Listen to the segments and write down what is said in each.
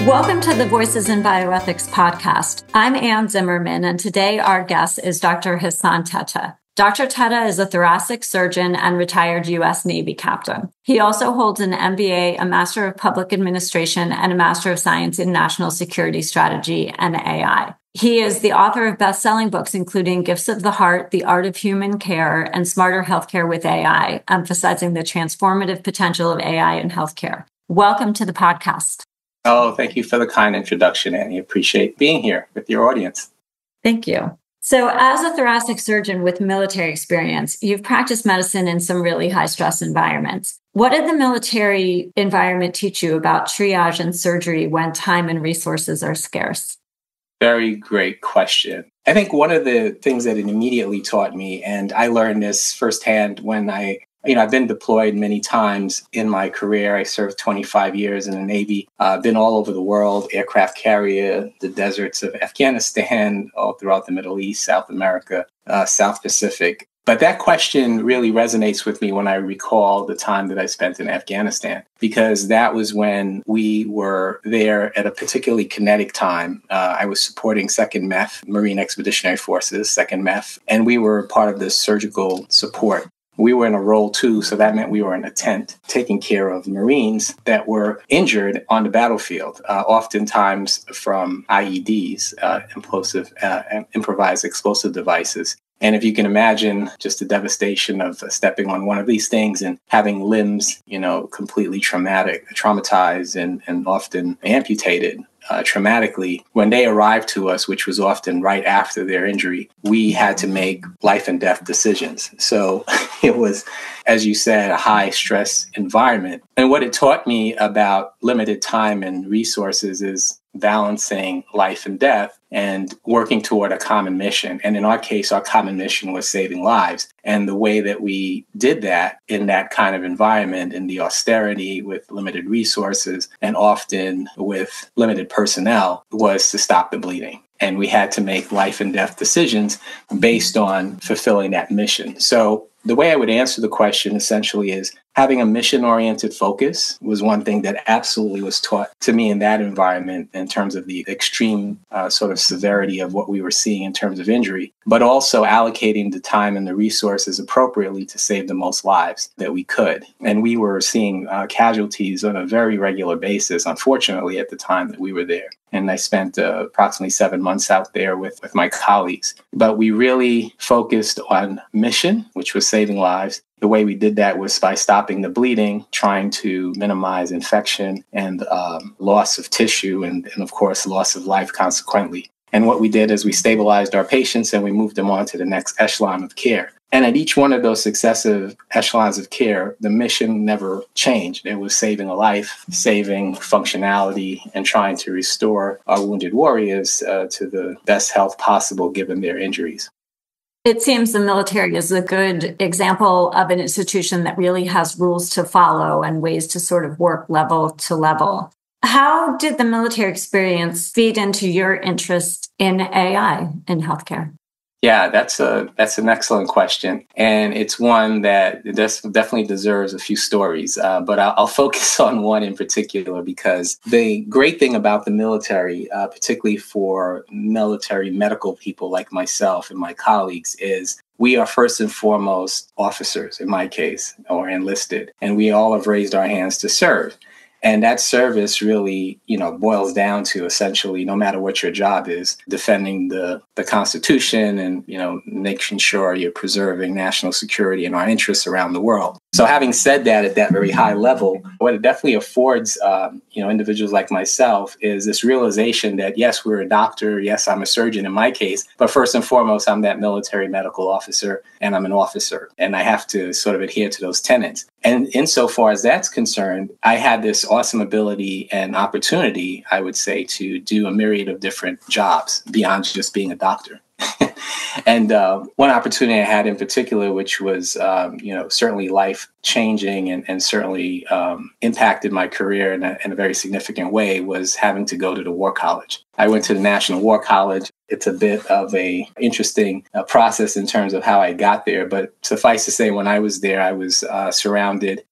Welcome to the Voices in Bioethics podcast. I'm Ann Zimmerman, and today our guest is Dr. Hassan Teta. Dr. Teta is a thoracic surgeon and retired U.S. Navy captain. He also holds an MBA, a Master of Public Administration, and a Master of Science in National Security Strategy and AI. He is the author of best-selling books, including Gifts of the Heart, The Art of Human Care, and Smarter Healthcare with AI, emphasizing the transformative potential of AI in healthcare. Welcome to the podcast. Oh, thank you for the kind introduction, Annie. Appreciate being here with your audience. Thank you. So as a thoracic surgeon with military experience, you've practiced medicine in some really high-stress environments. What did the military environment teach you about triage and surgery when time and resources are scarce? Very great question. I think one of the things that it immediately taught me, and I learned this firsthand when I've been deployed many times in my career. I served 25 years in the Navy, been all over the world, aircraft carrier, the deserts of Afghanistan, all throughout the Middle East, South America, South Pacific. But that question really resonates with me when I recall the time that I spent in Afghanistan, because that was when we were there at a particularly kinetic time. I was supporting 2nd MEF, Marine Expeditionary Forces, 2nd MEF, and we were part of the surgical support. We were in a role too, so that meant we were in a tent taking care of Marines that were injured on the battlefield, oftentimes from IEDs, improvised explosive devices. And if you can imagine just the devastation of stepping on one of these things and having limbs, completely traumatized and often amputated traumatically, when they arrived to us, which was often right after their injury, we had to make life and death decisions. So it was, as you said, a high stress environment. And what it taught me about limited time and resources is balancing life and death and working toward a common mission. And in our case, our common mission was saving lives. And the way that we did that in that kind of environment, in the austerity with limited resources and often with limited personnel, was to stop the bleeding. And we had to make life and death decisions based on fulfilling that mission. So the way I would answer the question essentially is having a mission-oriented focus was one thing that absolutely was taught to me in that environment in terms of the extreme sort of severity of what we were seeing in terms of injury, but also allocating the time and the resources appropriately to save the most lives that we could. And we were seeing casualties on a very regular basis, unfortunately, at the time that we were there. And I spent approximately 7 months out there with my colleagues. But we really focused on mission, which was saving lives. The way we did that was by stopping the bleeding, trying to minimize infection and loss of tissue and, of course, loss of life consequently. And what we did is we stabilized our patients and we moved them on to the next echelon of care. And at each one of those successive echelons of care, the mission never changed. It was saving a life, saving functionality, and trying to restore our wounded warriors to the best health possible given their injuries. It seems the military is a good example of an institution that really has rules to follow and ways to sort of work level to level. How did the military experience feed into your interest in AI in healthcare? Yeah, that's an excellent question. And it's one that definitely deserves a few stories. But I'll focus on one in particular because the great thing about the military, particularly for military medical people like myself and my colleagues, is we are first and foremost officers, in my case, or enlisted. And we all have raised our hands to serve. And that service really, boils down to essentially, no matter what your job is, defending the Constitution and, making sure you're preserving national security and our interests around the world. So having said that at that very high level, what it definitely affords, individuals like myself is this realization that, yes, we're a doctor. Yes, I'm a surgeon in my case. But first and foremost, I'm that military medical officer and I'm an officer. And I have to sort of adhere to those tenets. And insofar as that's concerned, I had this awesome ability and opportunity, I would say, to do a myriad of different jobs beyond just being a doctor. And one opportunity I had in particular, which was, certainly life-changing and certainly impacted my career in a very significant way, was having to go to the War College. I went to the National War College. It's a bit of a interesting process in terms of how I got there. But suffice to say, when I was there, I was surrounded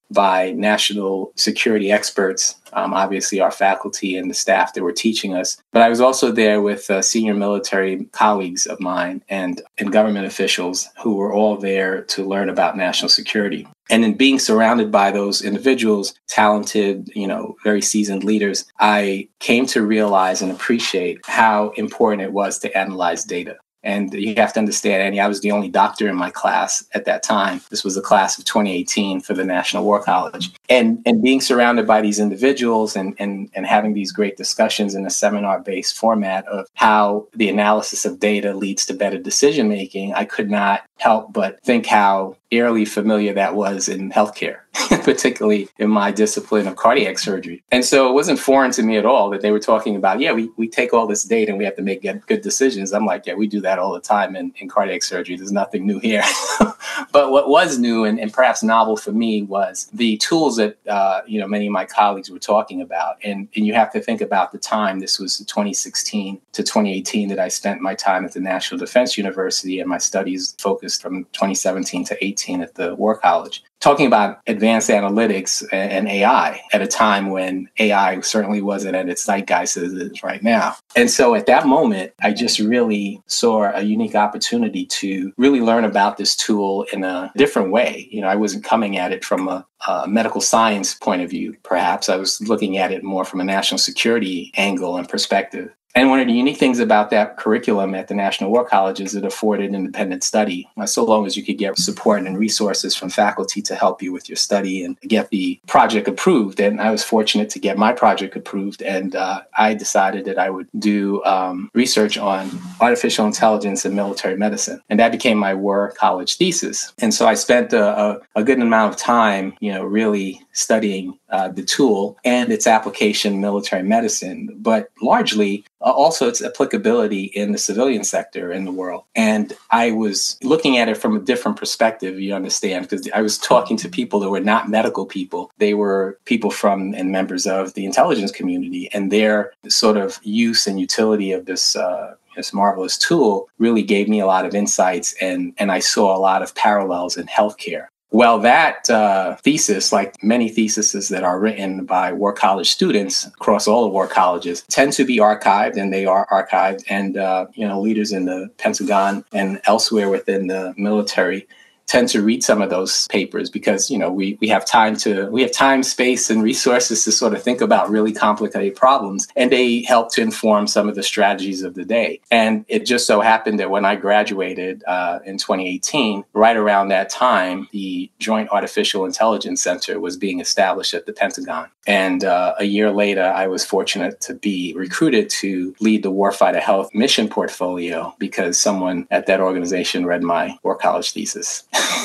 by national security experts, obviously our faculty and the staff that were teaching us. But I was also there with senior military colleagues of mine and government officials who were all there to learn about national security. And in being surrounded by those individuals, talented, very seasoned leaders, I came to realize and appreciate how important it was to analyze data. And you have to understand, Annie, I was the only doctor in my class at that time. This was the class of 2018 for the National War College. And being surrounded by these individuals and having these great discussions in a seminar-based format of how the analysis of data leads to better decision-making, I could not help but think how eerily familiar that was in healthcare, particularly in my discipline of cardiac surgery. And so it wasn't foreign to me at all that they were talking about, we take all this data and we have to make good decisions. I'm like, we do that all the time in cardiac surgery. There's nothing new here. But what was new and perhaps novel for me was the tools that, many of my colleagues were talking about. And you have to think about the time. This was 2016 to 2018 that I spent my time at the National Defense University, and my studies focused from 2017 to 18 at the War College, talking about advanced analytics and AI at a time when AI certainly wasn't at its zeitgeist as it is right now. And so at that moment, I just really saw a unique opportunity to really learn about this tool in a different way. I wasn't coming at it from a medical science point of view, perhaps. I was looking at it more from a national security angle and perspective. And one of the unique things about that curriculum at the National War College is it afforded independent study, so long as you could get support and resources from faculty to help you with your study and get the project approved. And I was fortunate to get my project approved, and I decided that I would do research on artificial intelligence and military medicine. And that became my War College thesis. And so I spent a good amount of time, really studying the tool and its application in military medicine, but largely also its applicability in the civilian sector in the world. And I was looking at it from a different perspective, you understand, because I was talking to people that were not medical people. They were people from and members of the intelligence community, and their sort of use and utility of this marvelous tool really gave me a lot of insights, and I saw a lot of parallels in healthcare. Well, that thesis, like many theses that are written by War College students across all the War Colleges, tend to be archived, and they are archived. And, leaders in the Pentagon and elsewhere within the military tend to read some of those papers because, we have time, space, and resources to sort of think about really complicated problems, and they help to inform some of the strategies of the day. And it just so happened that when I graduated in 2018, right around that time, the Joint Artificial Intelligence Center was being established at the Pentagon. And a year later, I was fortunate to be recruited to lead the Warfighter Health mission portfolio because someone at that organization read my War College thesis.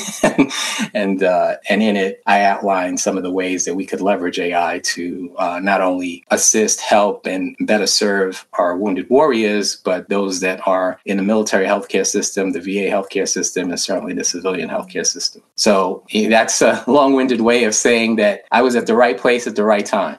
And in it, I outlined some of the ways that we could leverage AI to not only assist, help, and better serve our wounded warriors, but those that are in the military healthcare system, the VA healthcare system, and certainly the civilian healthcare system. So that's a long-winded way of saying that I was at the right place at the right time.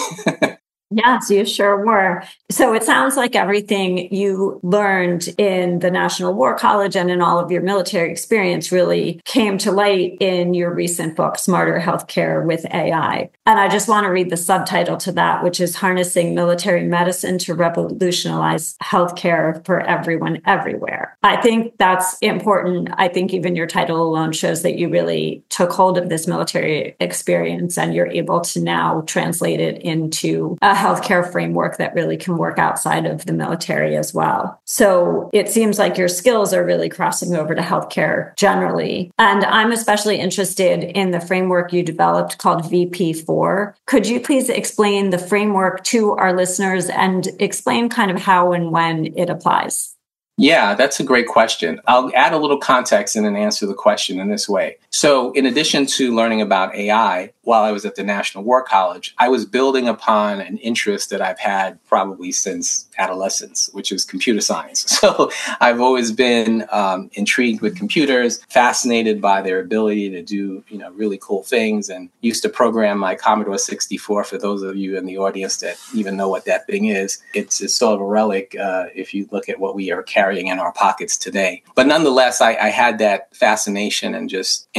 Yes, you sure were. So it sounds like everything you learned in the National War College and in all of your military experience really came to light in your recent book, Smarter Healthcare with AI. And I just want to read the subtitle to that, which is Harnessing Military Medicine to Revolutionize Healthcare for Everyone Everywhere. I think that's important. I think even your title alone shows that you really took hold of this military experience and you're able to now translate it into a healthcare framework that really can work outside of the military as well. So it seems like your skills are really crossing over to healthcare generally. And I'm especially interested in the framework you developed called VP4. Could you please explain the framework to our listeners and explain kind of how and when it applies? Yeah, that's a great question. I'll add a little context and then answer the question in this way. So in addition to learning about AI while I was at the National War College, I was building upon an interest that I've had probably since adolescence, which is computer science. So I've always been intrigued with computers, fascinated by their ability to do, really cool things, and used to program my Commodore 64. For those of you in the audience that even know what that thing is, it's sort of a relic if you look at what we are carrying in our pockets today. But nonetheless, I had that fascination and just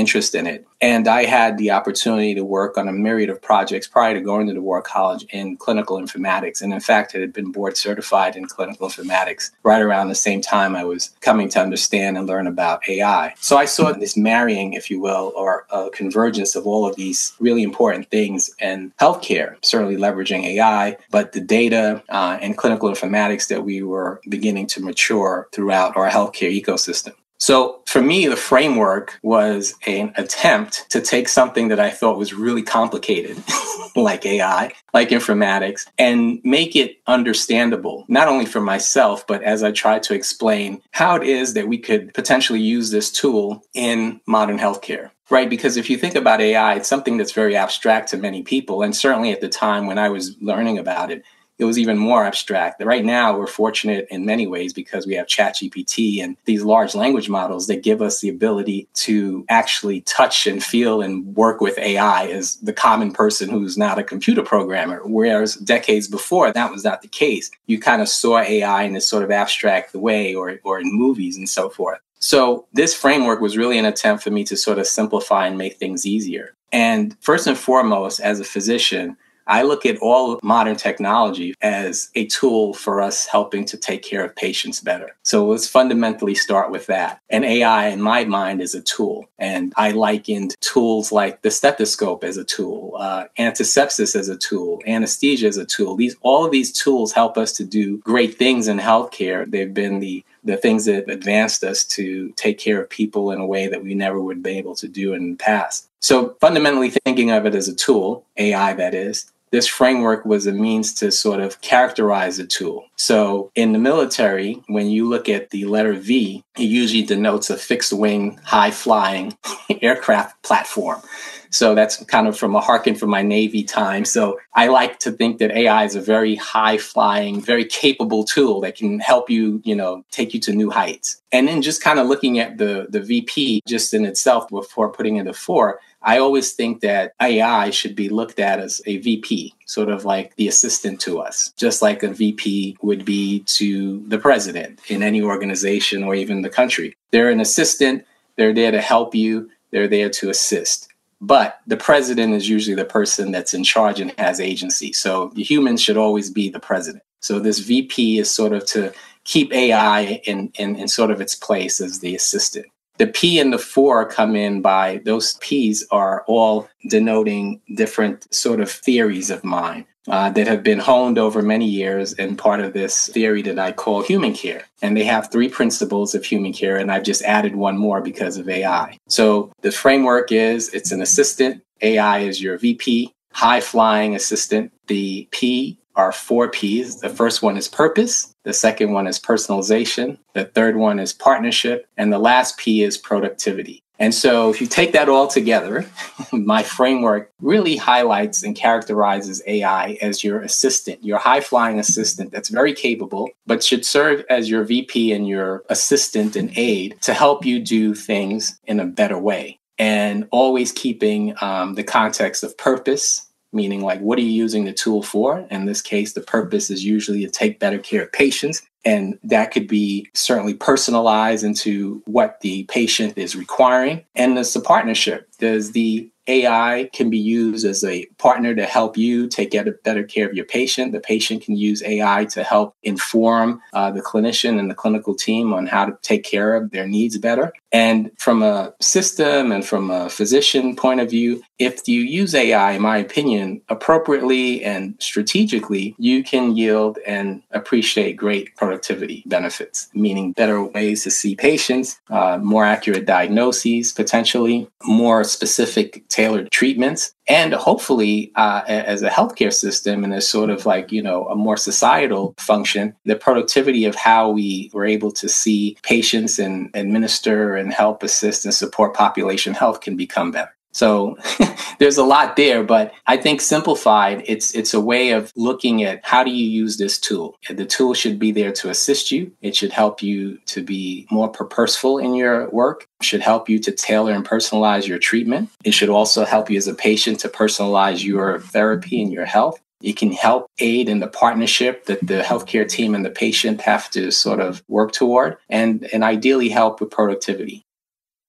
interest in it. And I had the opportunity to work on a myriad of projects prior to going to DeWar College in clinical informatics. And in fact, I had been board certified in clinical informatics right around the same time I was coming to understand and learn about AI. So I saw this marrying, if you will, or a convergence of all of these really important things in healthcare, certainly leveraging AI, but the data and clinical informatics that we were beginning to mature throughout our healthcare ecosystem. So for me, the framework was an attempt to take something that I thought was really complicated, like AI, like informatics, and make it understandable, not only for myself, but as I tried to explain how it is that we could potentially use this tool in modern healthcare. Right, because if you think about AI, it's something that's very abstract to many people. And certainly at the time when I was learning about it, it was even more abstract. Right now, we're fortunate in many ways because we have ChatGPT and these large language models that give us the ability to actually touch and feel and work with AI as the common person who's not a computer programmer. Whereas decades before, that was not the case. You kind of saw AI in this sort of abstract way or in movies and so forth. So this framework was really an attempt for me to sort of simplify and make things easier. And first and foremost, as a physician, I look at all modern technology as a tool for us helping to take care of patients better. So let's fundamentally start with that. And AI, in my mind, is a tool. And I likened tools like the stethoscope as a tool, antisepsis as a tool, anesthesia as a tool. All of these tools help us to do great things in healthcare. They've been the things that advanced us to take care of people in a way that we never would be able to do in the past. So fundamentally thinking of it as a tool, AI that is, this framework was a means to sort of characterize a tool. So in the military, when you look at the letter V, it usually denotes a fixed wing, high flying aircraft platform. So that's kind of from a harken from my Navy time. So I like to think that AI is a very high flying, very capable tool that can help you, take you to new heights. And then just kind of looking at the VP just in itself before putting in the 4, I always think that AI should be looked at as a VP, sort of like the assistant to us, just like a VP would be to the president in any organization or even the country. They're an assistant. They're there to help you. They're there to assist. But the president is usually the person that's in charge and has agency. So the humans should always be the president. So this VP is sort of to keep AI in sort of its place as the assistant. The P and the 4 come in by, those P's are all denoting different sort of theories of mine that have been honed over many years and part of this theory that I call human care. And they have 3 principles of human care, and I've just added one more because of AI. So the framework is, it's an assistant. AI is your VP, high-flying assistant. The P are 4 Ps. The first one is purpose. The second one is personalization. The third one is partnership. And the last P is productivity. And so if you take that all together, my framework really highlights and characterizes AI as your assistant, your high-flying assistant that's very capable, but should serve as your VP and your assistant and aide to help you do things in a better way. And always keeping the context of purpose, meaning like, what are you using the tool for? In this case, the purpose is usually to take better care of patients. And that could be certainly personalized into what the patient is requiring. And there's a partnership. There's the AI can be used as a partner to help you take better care of your patient. The patient can use AI to help inform the clinician and the clinical team on how to take care of their needs better. And from a system and from a physician point of view, if you use AI, in my opinion, appropriately and strategically, you can yield and appreciate great productivity benefits, meaning better ways to see patients, more accurate diagnoses, potentially more specific tailored treatments, and hopefully as a healthcare system and as sort of like, a more societal function, the productivity of how we were able to see patients and administer and help assist and support population health can become better. So there's a lot there, but I think simplified, it's a way of looking at how do you use this tool. The tool should be there to assist you. It should help you to be more purposeful in your work. It should help you to tailor and personalize your treatment. It should also help you as a patient to personalize your therapy and your health. It can help aid in the partnership that the healthcare team and the patient have to sort of work toward, and ideally help with productivity.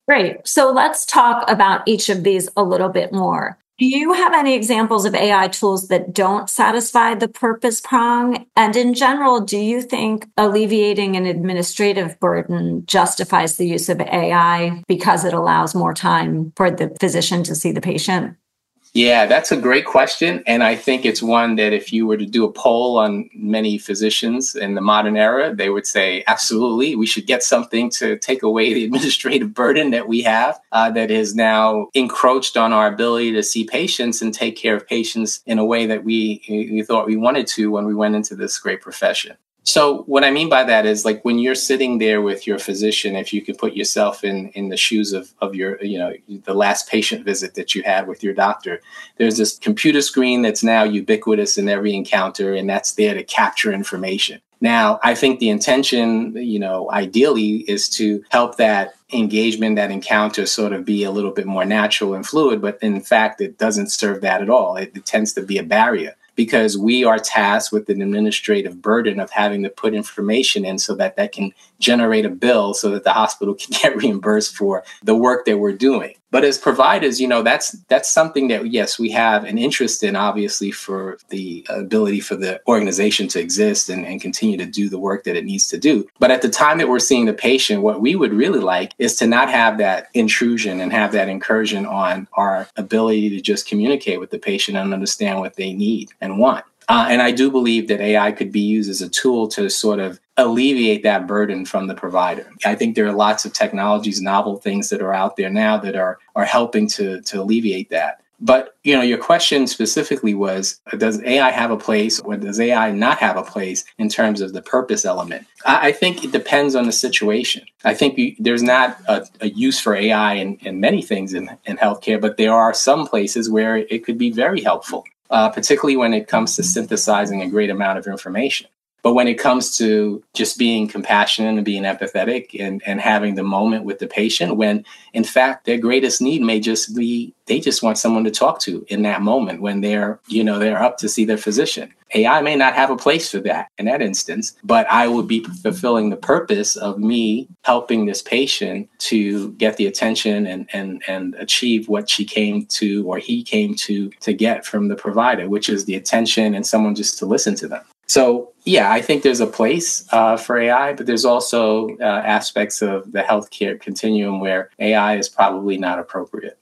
Great. So let's talk about each of these a little bit more. Do you have any examples of AI tools that don't satisfy the purpose prong? And in general, do you think alleviating an administrative burden justifies the use of AI because it allows more time for the physician to see the patient? Yeah, that's a great question. And I think it's one that if you were to do a poll on many physicians in the modern era, they would say, absolutely, we should get something to take away the administrative burden that we have that is now encroached on our ability to see patients and take care of patients in a way that we thought we wanted to when we went into this great profession. So what I mean by that is like when you're sitting there with your physician, if you could put yourself in the shoes of your, the last patient visit that you had with your doctor, there's this computer screen that's now ubiquitous in every encounter, and that's there to capture information. Now, I think the intention, ideally is to help that engagement, that encounter sort of be a little bit more natural and fluid. But in fact, it doesn't serve that at all. It tends to be a barrier, because we are tasked with an administrative burden of having to put information in so that can generate a bill so that the hospital can get reimbursed for the work that we're doing. But as providers, that's something that, yes, we have an interest in, obviously, for the ability for the organization to exist and continue to do the work that it needs to do. But at the time that we're seeing the patient, what we would really like is to not have that intrusion and have that incursion on our ability to just communicate with the patient and understand what they need and want. And I do believe that AI could be used as a tool to sort of alleviate that burden from the provider. I think there are lots of technologies, novel things that are out there now that are helping to alleviate that. But, your question specifically was, does AI have a place or does AI not have a place in terms of the purpose element? I think it depends on the situation. I think there's not a use for AI in many things in healthcare, but there are some places where it could be very helpful. Particularly when it comes to synthesizing a great amount of information. But when it comes to just being compassionate and being empathetic and having the moment with the patient, when in fact their greatest need may just be they just want someone to talk to in that moment when they're up to see their physician. AI may not have a place for that in that instance, but I would be fulfilling the purpose of me helping this patient to get the attention and achieve what she came to or he came to get from the provider, which is the attention and someone just to listen to them. So, yeah, I think there's a place for AI, but there's also aspects of the healthcare continuum where AI is probably not appropriate.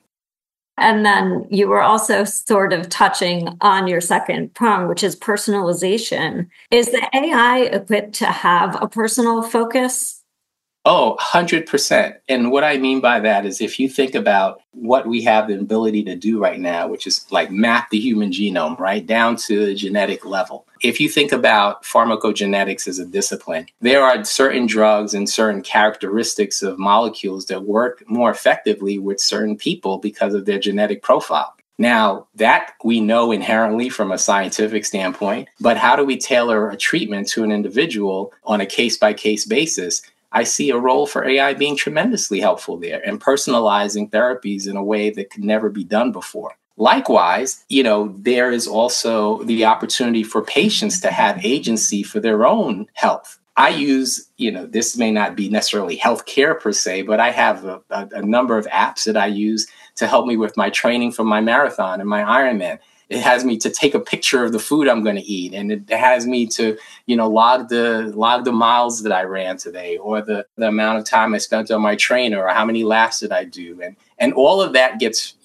And then you were also sort of touching on your second prong, which is personalization. Is the AI equipped to have a personal focus? Oh, 100%. And what I mean by that is if you think about what we have the ability to do right now, which is like map the human genome right down to the genetic level. If you think about pharmacogenetics as a discipline, there are certain drugs and certain characteristics of molecules that work more effectively with certain people because of their genetic profile. Now, that we know inherently from a scientific standpoint, but how do we tailor a treatment to an individual on a case-by-case basis? I see a role for AI being tremendously helpful there and personalizing therapies in a way that could never be done before. Likewise, there is also the opportunity for patients to have agency for their own health. I use, this may not be necessarily healthcare per se, but I have a number of apps that I use to help me with my training for my marathon and my Ironman. It has me to take a picture of the food I'm going to eat, and it has me to, log the miles that I ran today, or the amount of time I spent on my trainer, or how many laps did I do, and all of that gets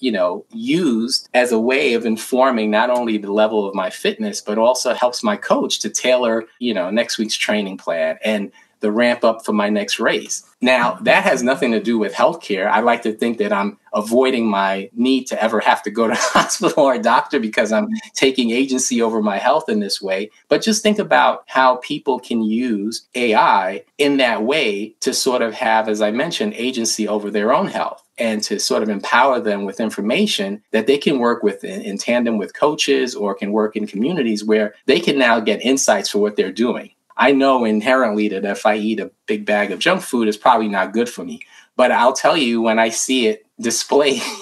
used as a way of informing not only the level of my fitness, but also helps my coach to tailor next week's training plan and the ramp up for my next race. Now, that has nothing to do with healthcare. I like to think that I'm avoiding my need to ever have to go to a hospital or a doctor because I'm taking agency over my health in this way. But just think about how people can use AI in that way to sort of have, as I mentioned, agency over their own health and to sort of empower them with information that they can work with in tandem with coaches or can work in communities where they can now get insights for what they're doing. I know inherently that if I eat a big bag of junk food, it's probably not good for me. But I'll tell you, when I see it displayed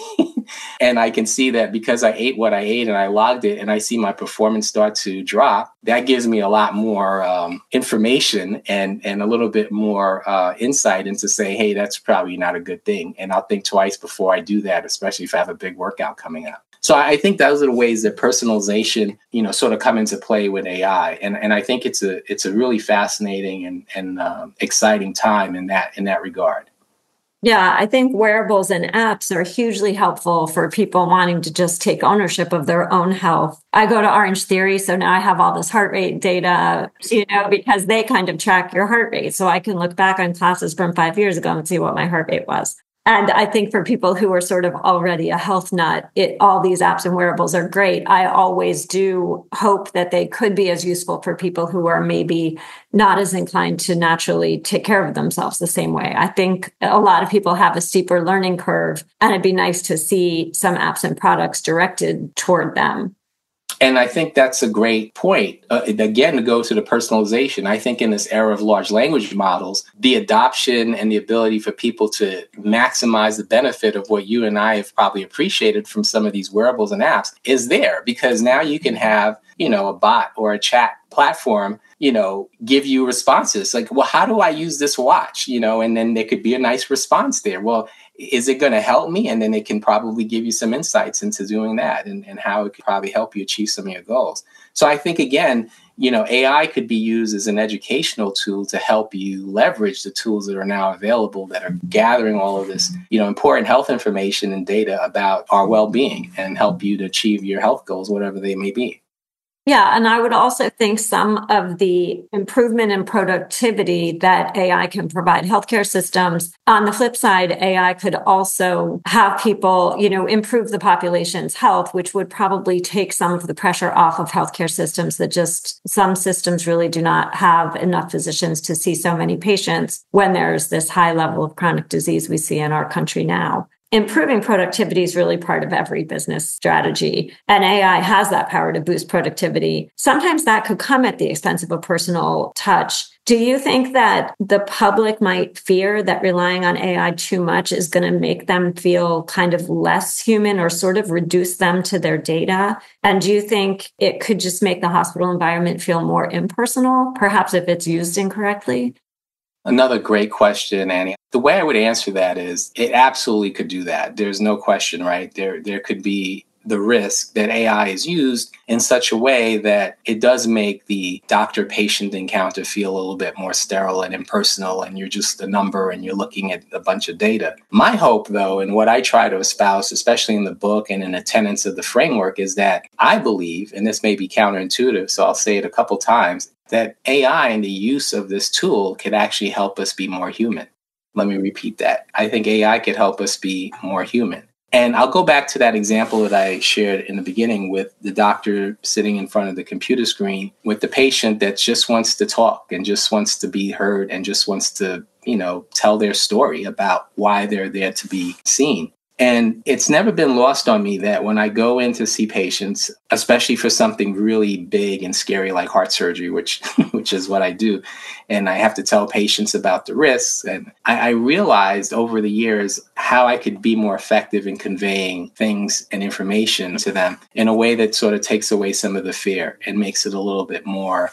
and I can see that because I ate what I ate and I logged it and I see my performance start to drop, that gives me a lot more information and a little bit more insight into say, hey, that's probably not a good thing. And I'll think twice before I do that, especially if I have a big workout coming up. So I think those are the ways that personalization, sort of come into play with AI. And I think it's a really fascinating and exciting time in that regard. Yeah, I think wearables and apps are hugely helpful for people wanting to just take ownership of their own health. I go to Orange Theory, so now I have all this heart rate data, because they kind of track your heart rate. So I can look back on classes from 5 years ago and see what my heart rate was. And I think for people who are sort of already a health nut, all these apps and wearables are great. I always do hope that they could be as useful for people who are maybe not as inclined to naturally take care of themselves the same way. I think a lot of people have a steeper learning curve, and it'd be nice to see some apps and products directed toward them. And I think that's a great point. Again, to go to the personalization, I think in this era of large language models, the adoption and the ability for people to maximize the benefit of what you and I have probably appreciated from some of these wearables and apps is there, because now you can have, a bot or a chat platform, give you responses like, well, how do I use this watch? And then there could be a nice response there. Well, is it going to help me? And then it can probably give you some insights into doing that and how it could probably help you achieve some of your goals. So I think, again, AI could be used as an educational tool to help you leverage the tools that are now available that are gathering all of this, important health information and data about our well-being and help you to achieve your health goals, whatever they may be. Yeah, and I would also think some of the improvement in productivity that AI can provide healthcare systems. On the flip side, AI could also have people, improve the population's health, which would probably take some of the pressure off of healthcare systems that just some systems really do not have enough physicians to see so many patients when there's this high level of chronic disease we see in our country now. Improving productivity is really part of every business strategy, and AI has that power to boost productivity. Sometimes that could come at the expense of a personal touch. Do you think that the public might fear that relying on AI too much is going to make them feel kind of less human or sort of reduce them to their data? And do you think it could just make the hospital environment feel more impersonal, perhaps if it's used incorrectly? Another great question, Annie. The way I would answer that is it absolutely could do that. There's no question, right? There could be the risk that AI is used in such a way that it does make the doctor-patient encounter feel a little bit more sterile and impersonal, and you're just a number and you're looking at a bunch of data. My hope, though, and what I try to espouse, especially in the book and in the tenets of the framework, is that I believe, and this may be counterintuitive, so I'll say it a couple times, that AI and the use of this tool could actually help us be more human. Let me repeat that. I think AI could help us be more human. And I'll go back to that example that I shared in the beginning with the doctor sitting in front of the computer screen with the patient that just wants to talk and just wants to be heard and just wants to, tell their story about why they're there to be seen. And it's never been lost on me that when I go in to see patients, especially for something really big and scary like heart surgery, which is what I do, and I have to tell patients about the risks, and I realized over the years how I could be more effective in conveying things and information to them in a way that sort of takes away some of the fear and makes it a little bit more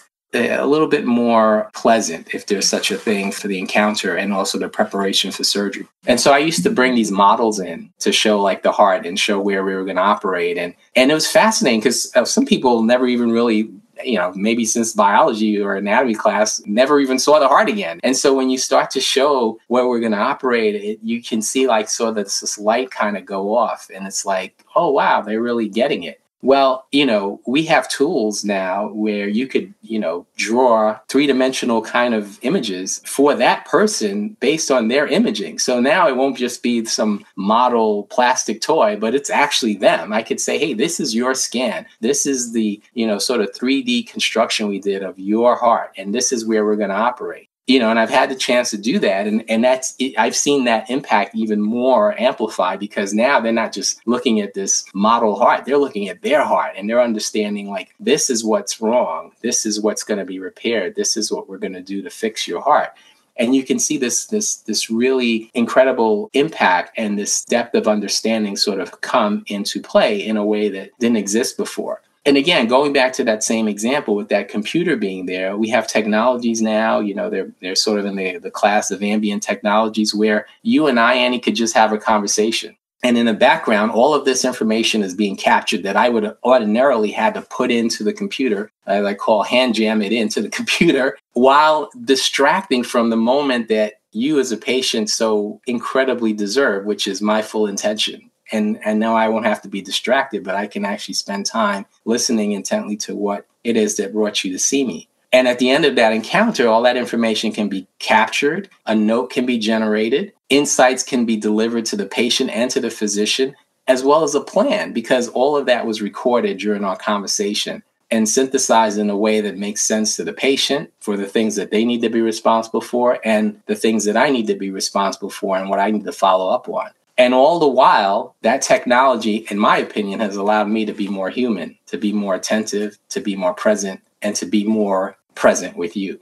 pleasant, if there's such a thing, for the encounter and also the preparation for surgery. And so I used to bring these models in to show like the heart and show where we were going to operate. And it was fascinating because some people never even really, maybe since biology or anatomy class, never even saw the heart again. And so when you start to show where we're going to operate, you can see like sort of this light kind of go off. And it's like, oh, wow, they're really getting it. Well, we have tools now where you could, draw three-dimensional kind of images for that person based on their imaging. So now it won't just be some model plastic toy, but it's actually them. I could say, hey, this is your scan. This is the, sort of 3D construction we did of your heart, and this is where we're going to operate. And I've had the chance to do that. And that's, I've seen that impact even more amplified because now they're not just looking at this model heart. They're looking at their heart and they're understanding like, this is what's wrong. This is what's going to be repaired. This is what we're going to do to fix your heart. And you can see this really incredible impact and this depth of understanding sort of come into play in a way that didn't exist before. And again, going back to that same example with that computer being there, we have technologies now, they're sort of in the class of ambient technologies where you and I, Annie, could just have a conversation. And in the background, all of this information is being captured that I would ordinarily had to put into the computer. I call hand jam it into the computer while distracting from the moment that you as a patient so incredibly deserve, which is my full intention. And now I won't have to be distracted, but I can actually spend time listening intently to what it is that brought you to see me. And at the end of that encounter, all that information can be captured, a note can be generated, insights can be delivered to the patient and to the physician, as well as a plan, because all of that was recorded during our conversation and synthesized in a way that makes sense to the patient for the things that they need to be responsible for and the things that I need to be responsible for and what I need to follow up on. And all the while, that technology, in my opinion, has allowed me to be more human, to be more attentive, to be more present, and to be more present with you.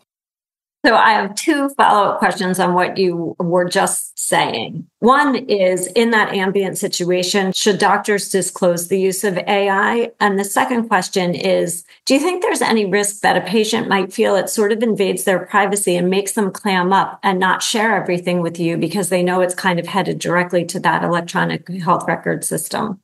So I have two follow-up questions on what you were just saying. One is, in that ambient situation, should doctors disclose the use of AI? And the second question is, do you think there's any risk that a patient might feel it sort of invades their privacy and makes them clam up and not share everything with you because they know it's kind of headed directly to that electronic health record system?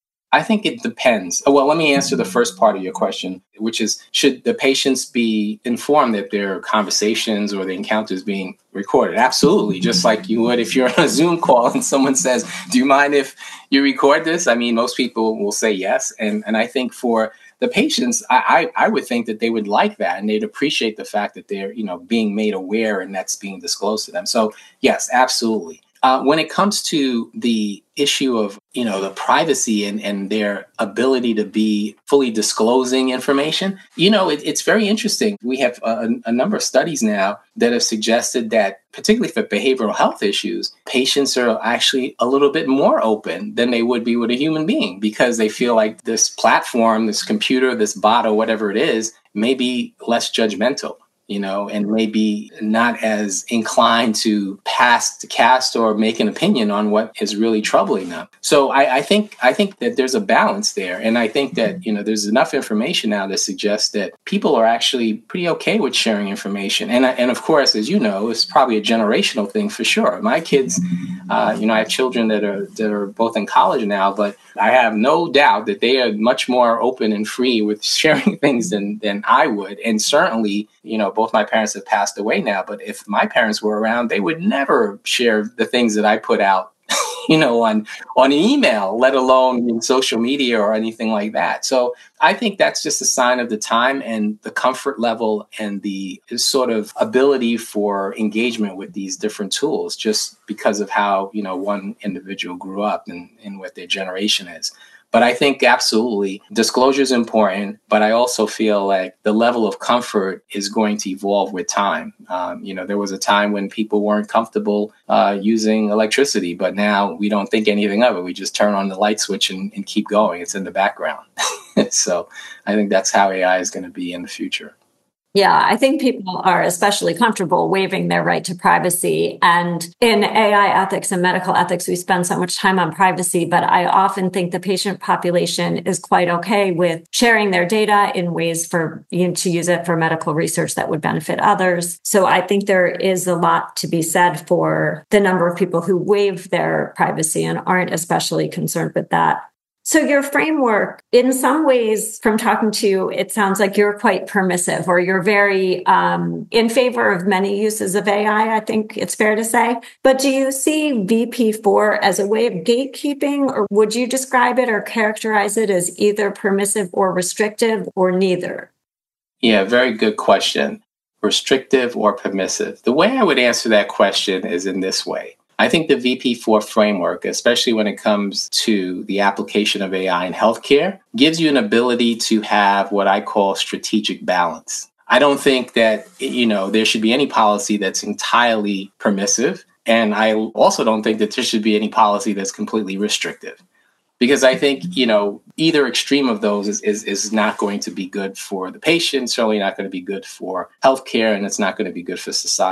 I think it depends. Well, let me answer the first part of your question, which is, should the patients be informed that their conversations or the encounters being recorded? Absolutely. Just like you would if you're on a Zoom call and someone says, do you mind if you record this? I mean, most people will say yes. And I think for the patients, I would think that they would like that and they'd appreciate the fact that they're, being made aware and that's being disclosed to them. So yes, absolutely. When it comes to the issue of, the privacy and their ability to be fully disclosing information, it's very interesting. We have a number of studies now that have suggested that, particularly for behavioral health issues, patients are actually a little bit more open than they would be with a human being because they feel like this platform, this computer, this bot, or whatever it is, may be less judgmental. And maybe not as inclined to cast or make an opinion on what is really troubling them. So I think that there's a balance there. And I think that, there's enough information now that suggests that people are actually pretty okay with sharing information. And of course, as you know, it's probably a generational thing for sure. My kids, I have children that are both in college now, but I have no doubt that they are much more open and free with sharing things than I would. And certainly, both my parents have passed away now, but if my parents were around, they would never share the things that I put out, on an email, let alone in social media or anything like that. So I think that's just a sign of the time and the comfort level and the sort of ability for engagement with these different tools, just because of how, one individual grew up and what their generation is. But I think absolutely disclosure is important, but I also feel like the level of comfort is going to evolve with time. There was a time when people weren't comfortable using electricity, but now we don't think anything of it. We just turn on the light switch and keep going. It's in the background. So I think that's how AI is going to be in the future. Yeah, I think people are especially comfortable waiving their right to privacy. And in AI ethics and medical ethics, we spend so much time on privacy, but I often think the patient population is quite okay with sharing their data in ways for to use it for medical research that would benefit others. So I think there is a lot to be said for the number of people who waive their privacy and aren't especially concerned with that. So your framework, in some ways, from talking to you, it sounds like you're quite permissive or you're very in favor of many uses of AI, I think it's fair to say. But do you see VP4 as a way of gatekeeping, or would you describe it or characterize it as either permissive or restrictive or neither? Yeah, very good question. Restrictive or permissive? The way I would answer that question is in this way. I think the VP4 framework, especially when it comes to the application of AI in healthcare, gives you an ability to have what I call strategic balance. I don't think that, there should be any policy that's entirely permissive. And I also don't think that there should be any policy that's completely restrictive. Because I think, either extreme of those is not going to be good for the patient, certainly not going to be good for healthcare, and it's not going to be good for society.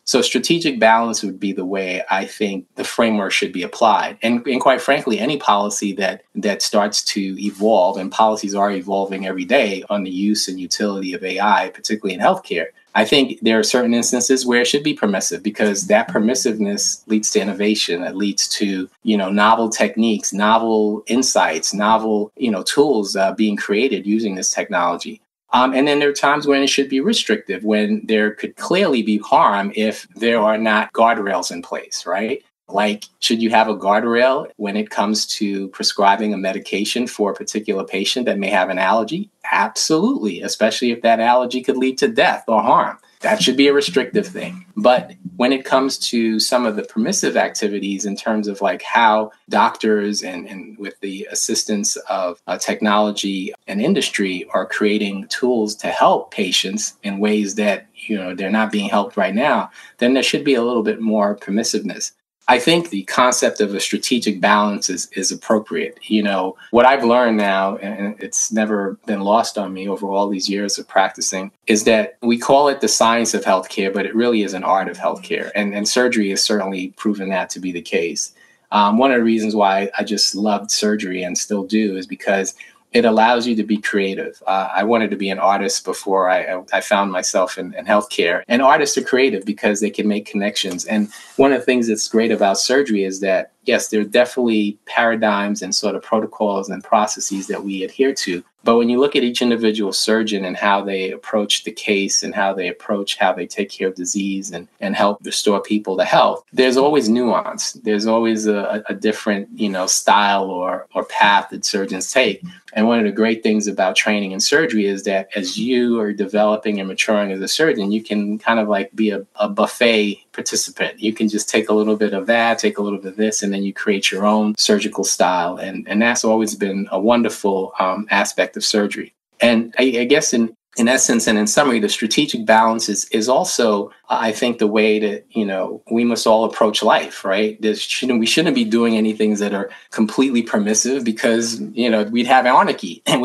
So strategic balance would be the way I think the framework should be applied. And quite frankly, any policy that starts to evolve, and policies are evolving every day on the use and utility of AI, particularly in healthcare, I think there are certain instances where it should be permissive, because that permissiveness leads to innovation. It leads to, novel techniques, novel insights, novel, tools being created using this technology. And then there are times when it should be restrictive, when there could clearly be harm if there are not guardrails in place, right? Like, should you have a guardrail when it comes to prescribing a medication for a particular patient that may have an allergy? Absolutely, especially if that allergy could lead to death or harm. That should be a restrictive thing. But when it comes to some of the permissive activities in terms of like how doctors and with the assistance of technology and industry are creating tools to help patients in ways that, they're not being helped right now, then there should be a little bit more permissiveness. I think the concept of a strategic balance is appropriate. What I've learned now, and it's never been lost on me over all these years of practicing, is that we call it the science of healthcare, but it really is an art of healthcare. And surgery has certainly proven that to be the case. One of the reasons why I just loved surgery and still do is because it allows you to be creative. I wanted to be an artist before I found myself in healthcare. And artists are creative because they can make connections. And one of the things that's great about surgery is that, yes, there are definitely paradigms and sort of protocols and processes that we adhere to. But when you look at each individual surgeon and how they approach the case and how they approach how they take care of disease and help restore people to health, there's always nuance. There's always a different, style or path that surgeons take. And one of the great things about training in surgery is that as you are developing and maturing as a surgeon, you can kind of like be a buffet participant. You can just take a little bit of that, take a little bit of this, and then you create your own surgical style. And that's always been a wonderful aspect of surgery. And I guess in essence and in summary, the strategic balance is also, I think, the way that, we must all approach life, right? We shouldn't be doing any things that are completely permissive because, we'd have anarchy, and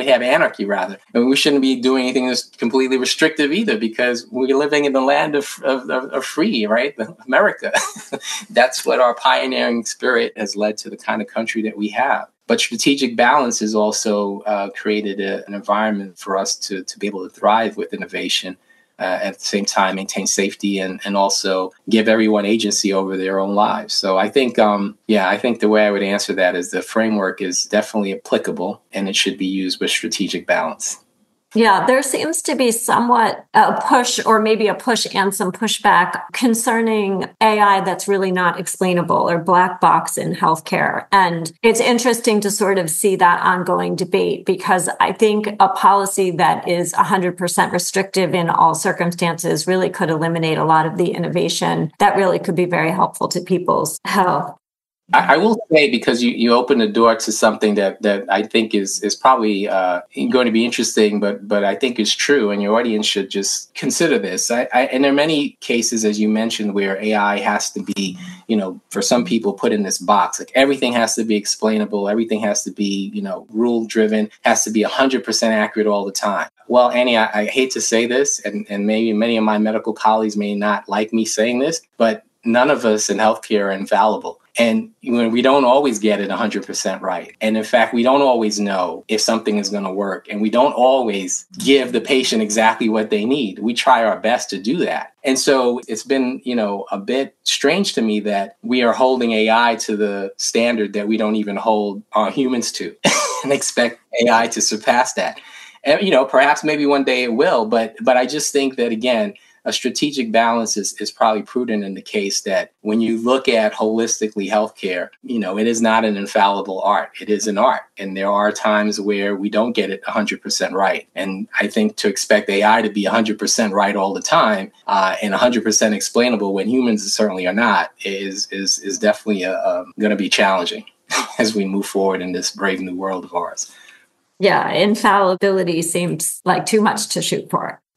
And we shouldn't be doing anything that's completely restrictive either, because we're living in the land of free, right? America. That's what our pioneering spirit has led to the kind of country that we have. But strategic balance has also created an environment for us to be able to thrive with innovation, at the same time maintain safety and also give everyone agency over their own lives. So I think, I think the way I would answer that is the framework is definitely applicable and it should be used with strategic balance. Yeah, there seems to be somewhat a push, or maybe a push and some pushback concerning AI that's really not explainable or black box in healthcare. And it's interesting to sort of see that ongoing debate, because I think a policy that is 100% restrictive in all circumstances really could eliminate a lot of the innovation that really could be very helpful to people's health. I will say, because you opened the door to something that I think is probably going to be interesting, but I think is true, and your audience should just consider this. And there are many cases, as you mentioned, where AI has to be, for some people, put in this box. Like everything has to be explainable, everything has to be, rule driven, has to be 100% accurate all the time. Well, Annie, I hate to say this, and maybe many of my medical colleagues may not like me saying this, but none of us in healthcare are infallible. And we don't always get it 100% right. And in fact, we don't always know if something is going to work. And we don't always give the patient exactly what they need. We try our best to do that. And so it's been, a bit strange to me that we are holding AI to the standard that we don't even hold our humans to and expect AI to surpass that. And, perhaps maybe one day it will. But I just think that, again, a strategic balance is probably prudent in the case that when you look at holistically healthcare, it is not an infallible art. It is an art. And there are times where we don't get it 100% right. And I think to expect AI to be 100% right all the time and 100% explainable when humans certainly are not is definitely going to be challenging as we move forward in this brave new world of ours. Yeah, infallibility seems like too much to shoot for.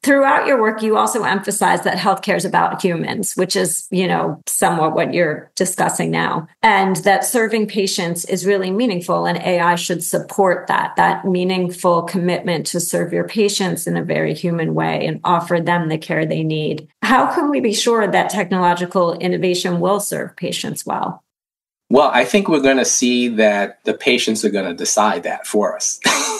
Throughout your work, you also emphasize that healthcare is about humans, which is, somewhat what you're discussing now, and that serving patients is really meaningful, and AI should support that meaningful commitment to serve your patients in a very human way and offer them the care they need. How can we be sure that technological innovation will serve patients well? Well, I think we're going to see that the patients are going to decide that for us.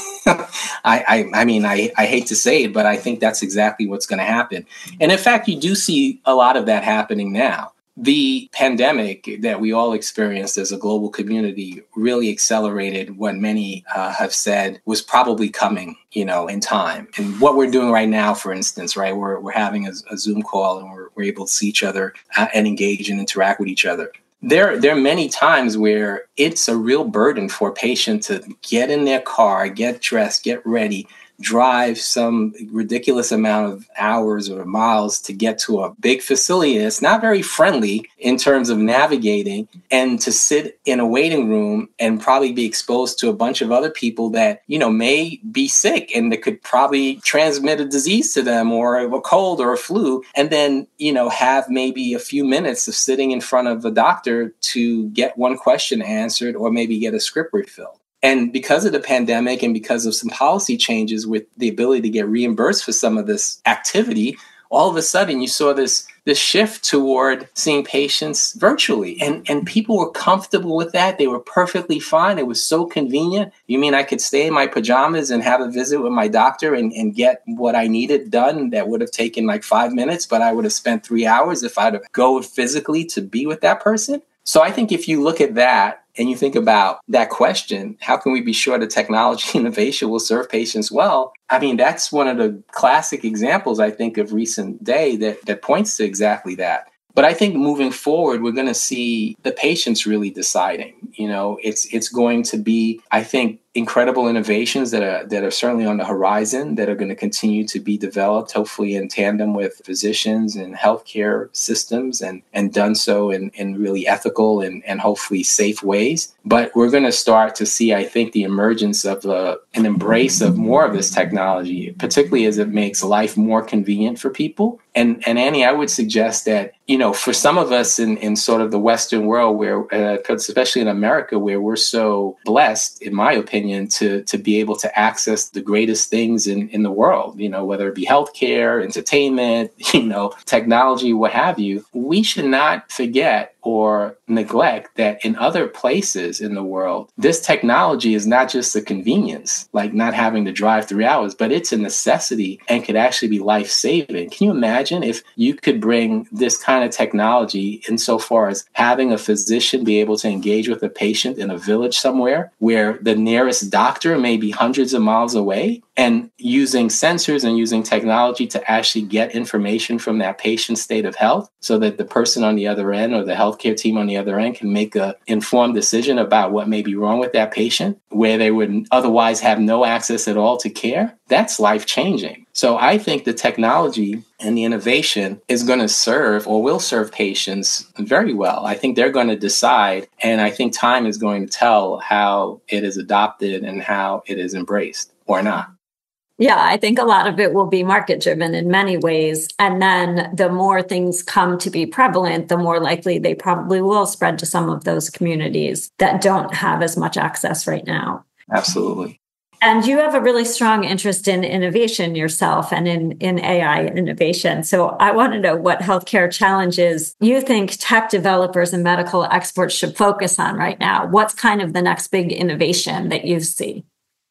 I hate to say it, but I think that's exactly what's going to happen. And in fact, you do see a lot of that happening now. The pandemic that we all experienced as a global community really accelerated what many have said was probably coming, in time. And what we're doing right now, for instance, right, we're having a Zoom call and we're able to see each other and engage and interact with each other. There are many times where it's a real burden for a patient to get in their car, get dressed, get ready, drive some ridiculous amount of hours or miles to get to a big facility. And it's not very friendly in terms of navigating, and to sit in a waiting room and probably be exposed to a bunch of other people that, may be sick and that could probably transmit a disease to them, or a cold or a flu. And then, have maybe a few minutes of sitting in front of a doctor to get one question answered or maybe get a script refilled. And because of the pandemic and because of some policy changes with the ability to get reimbursed for some of this activity, all of a sudden you saw this shift toward seeing patients virtually. And people were comfortable with that. They were perfectly fine. It was so convenient. You mean I could stay in my pajamas and have a visit with my doctor and get what I needed done that would have taken like 5 minutes, but I would have spent 3 hours if I'd go physically to be with that person? So I think if you look at that and you think about that question, how can we be sure that technology innovation will serve patients well? I mean, that's one of the classic examples, I think, of recent day that points to exactly that. But I think moving forward, we're going to see the patients really deciding. It's going to be, I think, incredible innovations that are certainly on the horizon that are going to continue to be developed, hopefully in tandem with physicians and healthcare systems, and done so in really ethical and hopefully safe ways. But we're going to start to see, I think, the emergence of an embrace of more of this technology, particularly as it makes life more convenient for people. And Annie, I would suggest that, for some of us in sort of the Western world, where, especially in America, where we're so blessed, in my opinion, to be able to access the greatest things in the world, whether it be healthcare, entertainment, technology, what have you, we should not forget or neglect that in other places in the world, this technology is not just a convenience, like not having to drive 3 hours, but it's a necessity and could actually be life-saving. Can you imagine if you could bring this kind of technology insofar as having a physician be able to engage with a patient in a village somewhere where the nearest doctor may be hundreds of miles away, and using sensors and using technology to actually get information from that patient's state of health so that the person on the other end or the healthcare team on the other end can make an informed decision about what may be wrong with that patient, where they would otherwise have no access at all to care? That's life-changing. So I think the technology and the innovation is going to serve or will serve patients very well. I think they're going to decide, and I think time is going to tell how it is adopted and how it is embraced or not. Yeah, I think a lot of it will be market-driven in many ways. And then the more things come to be prevalent, the more likely they probably will spread to some of those communities that don't have as much access right now. Absolutely. And you have a really strong interest in innovation yourself and in AI innovation. So I want to know what healthcare challenges you think tech developers and medical experts should focus on right now. What's kind of the next big innovation that you see?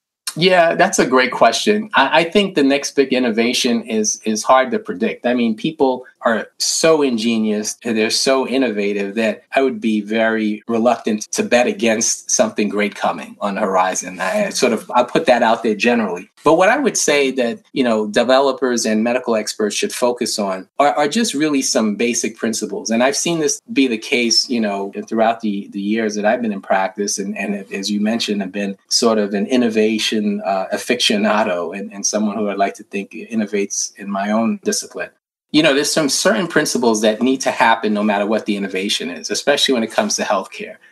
Yeah, that's a great question. I think the next big innovation is hard to predict. I mean, people are so ingenious, they're so innovative that I would be very reluctant to bet against something great coming on the horizon. I'll put that out there generally. But what I would say that, developers and medical experts should focus on are just really some basic principles. And I've seen this be the case, throughout the years that I've been in practice. And as you mentioned, I've been sort of an innovation aficionado and someone who I'd like to think innovates in my own discipline. There's some certain principles that need to happen no matter what the innovation is, especially when it comes to healthcare.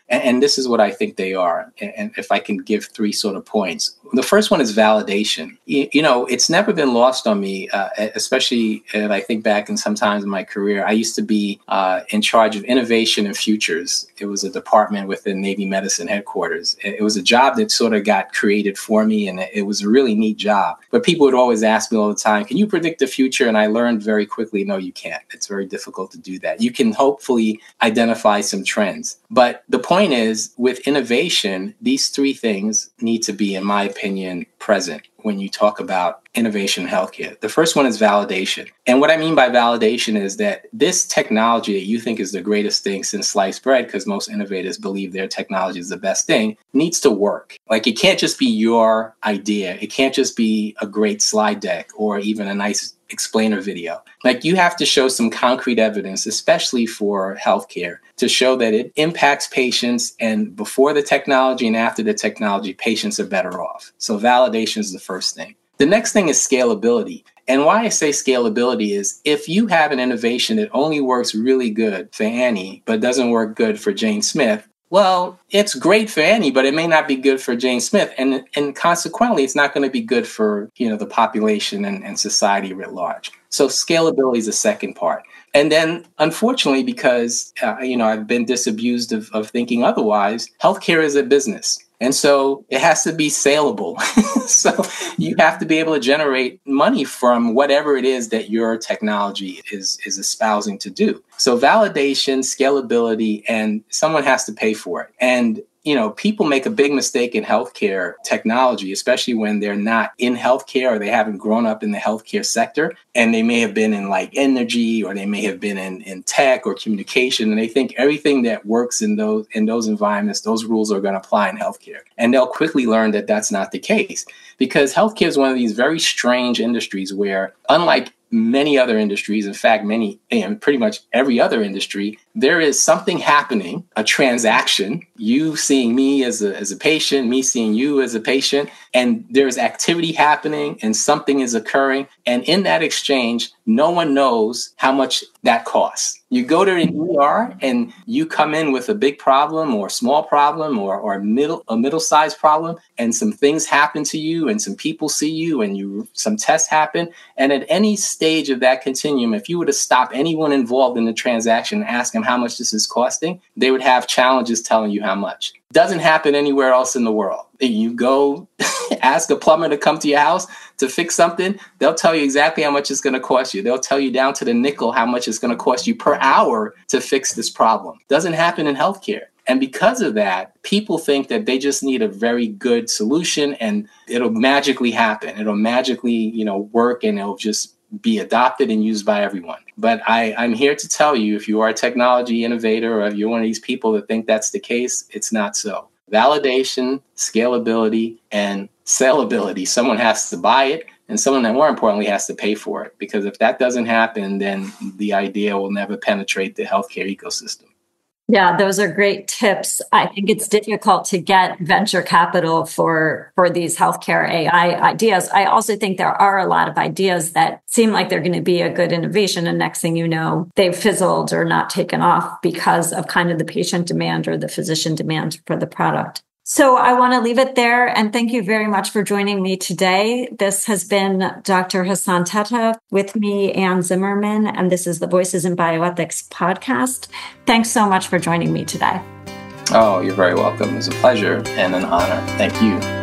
And this is what I think they are. And if I can give 3 sort of points. The first one is validation. It's never been lost on me, especially if I think back in sometimes in my career. I used to be in charge of innovation and futures. It was a department within Navy Medicine headquarters. It was a job that sort of got created for me, and it was a really neat job. But people would always ask me all the time, can you predict the future? And I learned very quickly, no, you can't. It's very difficult to do that. You can hopefully identify some trends. But the point is, with innovation, these 3 things need to be, in my opinion, present when you talk about innovation in healthcare. The first one is validation. And what I mean by validation is that this technology that you think is the greatest thing since sliced bread, because most innovators believe their technology is the best thing, needs to work. Like, it can't just be your idea. It can't just be a great slide deck or even a nice explainer video. Like, you have to show some concrete evidence, especially for healthcare, to show that it impacts patients, and before the technology and after the technology, patients are better off. So validation is the first thing. The next thing is scalability. And why I say scalability is, if you have an innovation that only works really good for Annie, but doesn't work good for Jane Smith, well, it's great for Annie, but it may not be good for Jane Smith. And consequently, it's not going to be good for, the population and society writ large. So scalability is the second part. And then, unfortunately, because, I've been disabused of thinking otherwise, healthcare is a business. And so it has to be saleable. So you have to be able to generate money from whatever it is that your technology is espousing to do. So validation, scalability, and someone has to pay for it. And people make a big mistake in healthcare technology, especially when they're not in healthcare or they haven't grown up in the healthcare sector. And they may have been in like energy, or they may have been in tech or communication. And they think everything that works in those environments, those rules are going to apply in healthcare. And they'll quickly learn that that's not the case, because healthcare is one of these very strange industries where, unlike many other industries, in fact, pretty much every other industry, there is something happening, a transaction, you seeing me as a patient, me seeing you as a patient, and there's activity happening and something is occurring. And in that exchange, no one knows how much that costs. You go to an ER and you come in with a big problem or a small problem or a middle-sized problem, and some things happen to you and some people see you and some tests happen. And at any stage of that continuum, if you were to stop anyone involved in the transaction and ask them how much this is costing, they would have challenges telling you how much. Doesn't happen anywhere else in the world. You go ask a plumber to come to your house to fix something, they'll tell you exactly how much it's going to cost you. They'll tell you down to the nickel how much it's going to cost you per hour to fix this problem. Doesn't happen in healthcare. And because of that, people think that they just need a very good solution and it'll magically happen. It'll magically, work, and it'll just be adopted and used by everyone. But I'm here to tell you, if you are a technology innovator or if you're one of these people that think that's the case, it's not so. Validation, scalability, and sellability. Someone has to buy it, and someone that, more importantly, has to pay for it. Because if that doesn't happen, then the idea will never penetrate the healthcare ecosystem. Yeah, those are great tips. I think it's difficult to get venture capital for these healthcare AI ideas. I also think there are a lot of ideas that seem like they're going to be a good innovation, and next thing you know, they've fizzled or not taken off because of kind of the patient demand or the physician demand for the product. So I want to leave it there, and thank you very much for joining me today. This has been Dr. Hassan Teta, with me, Ann Zimmerman, and this is the Voices in Bioethics podcast. Thanks so much for joining me today. Oh, you're very welcome. It was a pleasure and an honor. Thank you.